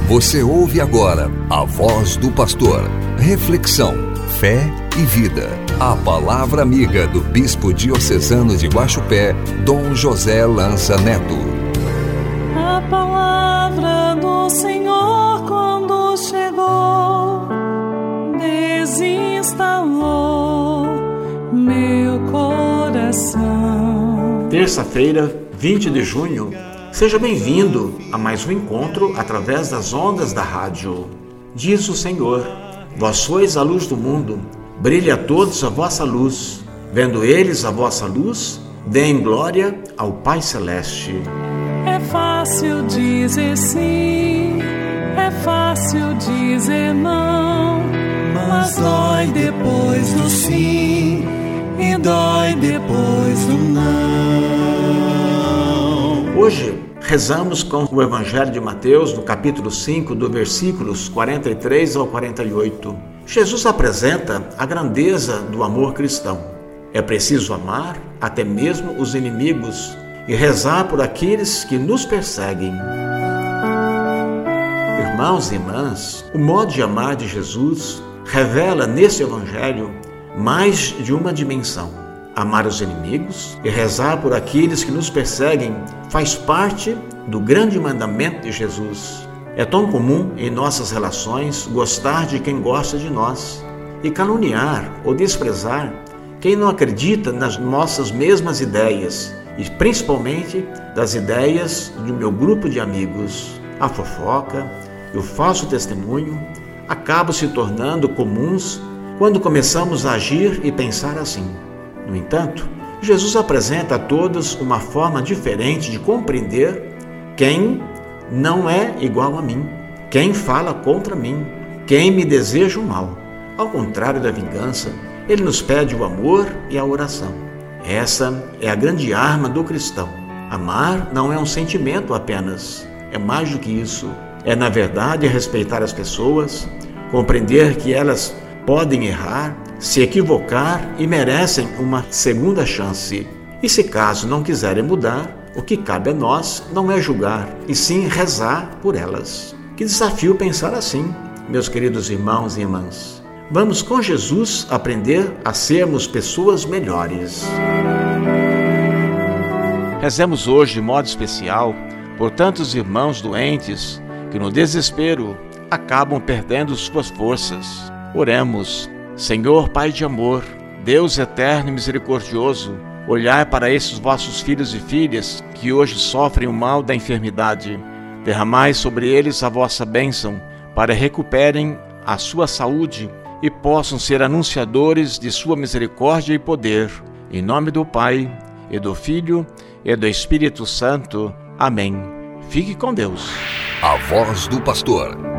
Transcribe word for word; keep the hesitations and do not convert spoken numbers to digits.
Você ouve agora a voz do pastor. Reflexão, fé e vida. A palavra amiga do bispo diocesano de Guaxupé, Dom José Lança Neto. A palavra do Senhor quando chegou, desinstalou meu coração. Terça-feira, vinte de junho, seja bem-vindo a mais um encontro através das ondas da rádio. Diz o Senhor: vós sois a luz do mundo, brilhe a todos a vossa luz. Vendo eles a vossa luz, deem glória ao Pai Celeste. É fácil dizer sim, é fácil dizer não, mas dói depois do sim e dói depois do não. Hoje rezamos com o Evangelho de Mateus, no capítulo cinco, do versículos quarenta e três ao quarenta e oito. Jesus apresenta a grandeza do amor cristão. É preciso amar até mesmo os inimigos e rezar por aqueles que nos perseguem. Irmãos e irmãs, o modo de amar de Jesus revela nesse Evangelho mais de uma dimensão. Amar os inimigos e rezar por aqueles que nos perseguem faz parte do grande mandamento de Jesus. É tão comum em nossas relações gostar de quem gosta de nós e caluniar ou desprezar quem não acredita nas nossas mesmas ideias e principalmente das ideias do meu grupo de amigos. A fofoca e o falso testemunho acabam se tornando comuns quando começamos a agir e pensar assim. No entanto, Jesus apresenta a todos uma forma diferente de compreender quem não é igual a mim, quem fala contra mim, quem me deseja o mal. Ao contrário da vingança, ele nos pede o amor e a oração. Essa é a grande arma do cristão. Amar não é um sentimento apenas, é mais do que isso. É, na verdade, respeitar as pessoas, compreender que elas podem errar, se equivocar e merecem uma segunda chance. E se caso não quiserem mudar, o que cabe a nós não é julgar, e sim rezar por elas. Que desafio pensar assim, meus queridos irmãos e irmãs. Vamos com Jesus aprender a sermos pessoas melhores. Rezemos hoje de modo especial por tantos irmãos doentes que no desespero acabam perdendo suas forças. Oremos. Senhor Pai de amor, Deus eterno e misericordioso, olhai para esses vossos filhos e filhas que hoje sofrem o mal da enfermidade. Derramai sobre eles a vossa bênção para recuperem a sua saúde e possam ser anunciadores de sua misericórdia e poder. Em nome do Pai, e do Filho, e do Espírito Santo. Amém. Fique com Deus. A voz do pastor.